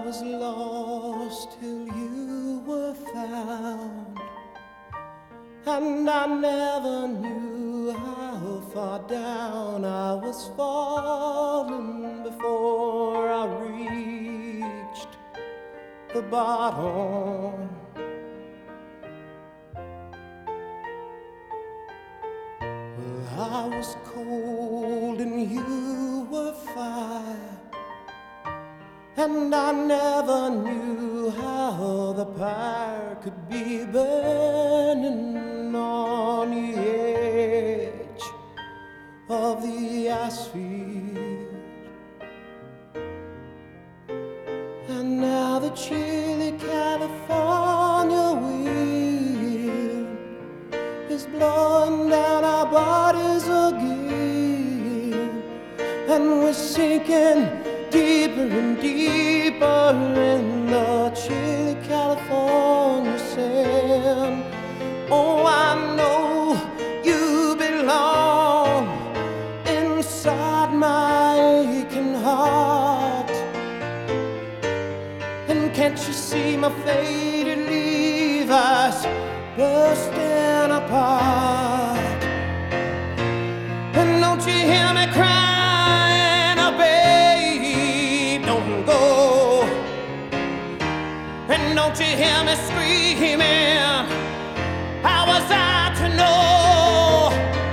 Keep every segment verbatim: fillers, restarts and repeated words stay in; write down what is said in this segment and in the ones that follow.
was lost till you were found, and I never knew how far down I was falling before I reached the bottom. Well, I was cold and you were fire, and I never knew how the fire could be burning on the edge of the ice field. And now the chilly California wind is blowing down our bodies again, and we're sinking deeper and deeper in the chilly California sand. Oh, I know you belong inside my aching heart. And can't you see my faded Levi's bursting apart? And don't you hear me crying, oh babe, don't go. And don't you hear me screaming, how was I to know?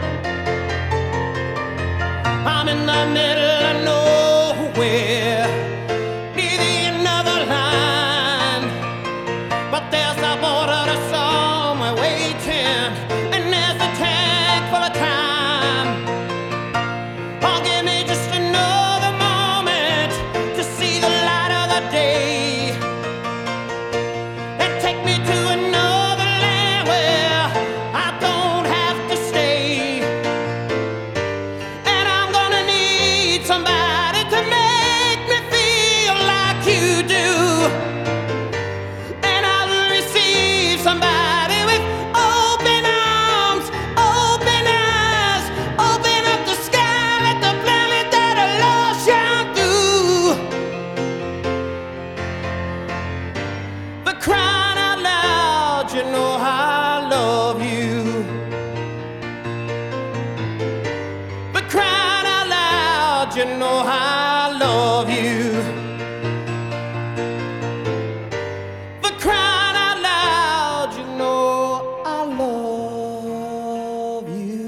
I'm in the middle of nowhere, near the end of the line, but there's a border to somewhere waiting, and there's a tank full of time. Oh, give me just another moment to see the light of the day, and take me to another land where I don't have to stay. And I'm gonna need somebody to make me feel like you do, and I'll receive somebody with open arms, open eyes, open up the sky, let the planet that I love shine through. But crying out loud, you know how I love you. But crying out loud, you know how I love you. But crying out loud, you know I love you.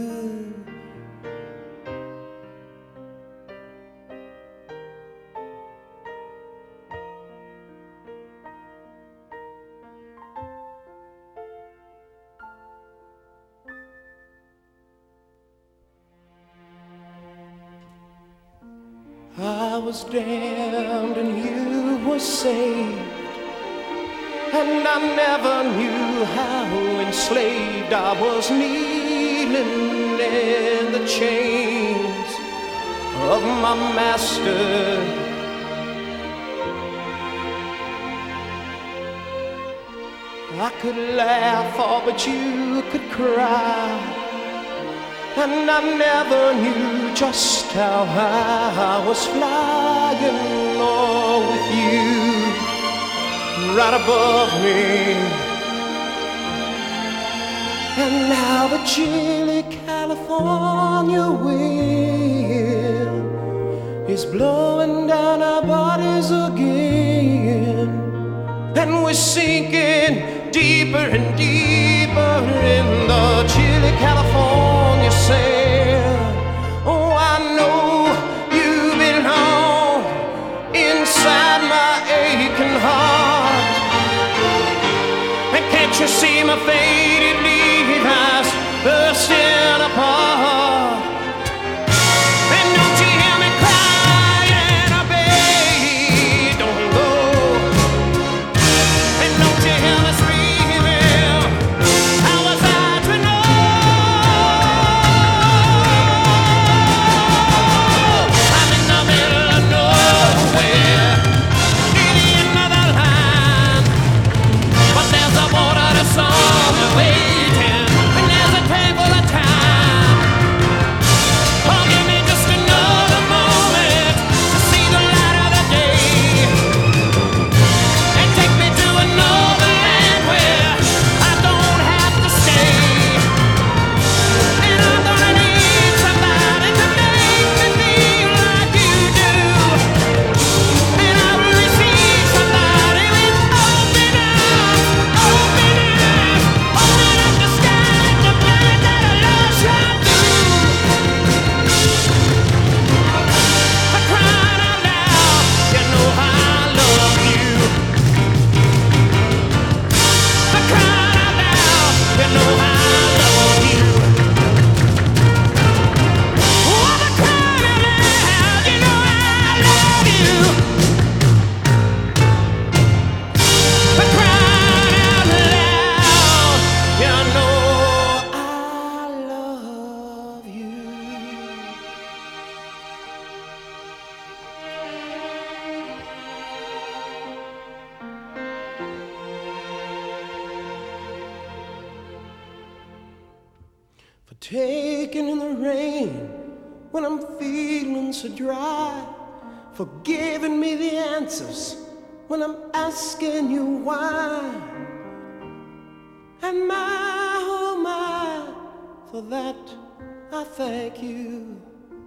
I was damned and you were saved, and I never knew how enslaved I was, kneeling in the chains of my master. I could laugh, oh, but you could cry, and I never knew just how high I was flying, oh, with you right above me. And now the chilly California wind is blowing down our bodies again, and we're sinking deeper and deeper in the chilly California sand. Oh, I know you belong inside my aching heart. And can't you see my faded Levi's bursting apart? And don't you hear me crying, oh babe, don't go. And don't you hear me screaming, how was I to know? I'm in the middle of nowhere, near the end of the line, but there's a border to somewhere waiting, and there's a tank full of time. taking in the rain when I'm feeling so dry, for giving me the answers when I'm asking you why. And my, oh my, for that I thank you.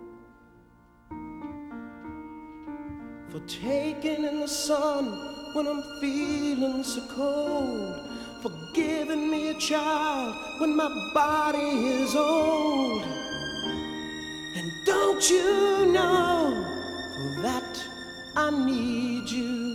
For taking in the sun when I'm feeling so cold, for giving me a child when my body is old. And don't you know, for that I need you.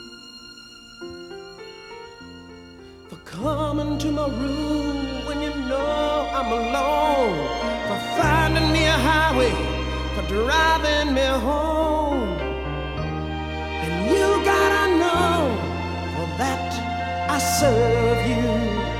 For coming to my room when you know I'm alone, for finding me a highway, for driving me home. And you gotta know, for that I serve you.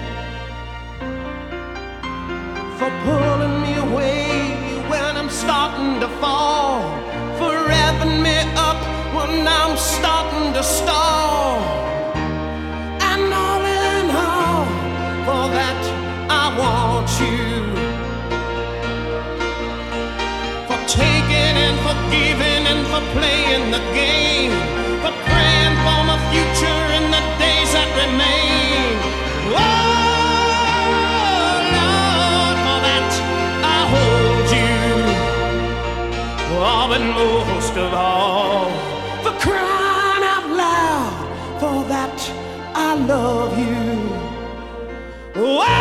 For pulling me away when I'm starting to fall, for revving me up when I'm starting to stall. And all in all, for that I want you. For taking and for giving and for playing the game, for praying for my future in the days that remain. Oh, Lord, for that I hold you. Oh, but most of all, for crying out loud, for that I love you. Oh,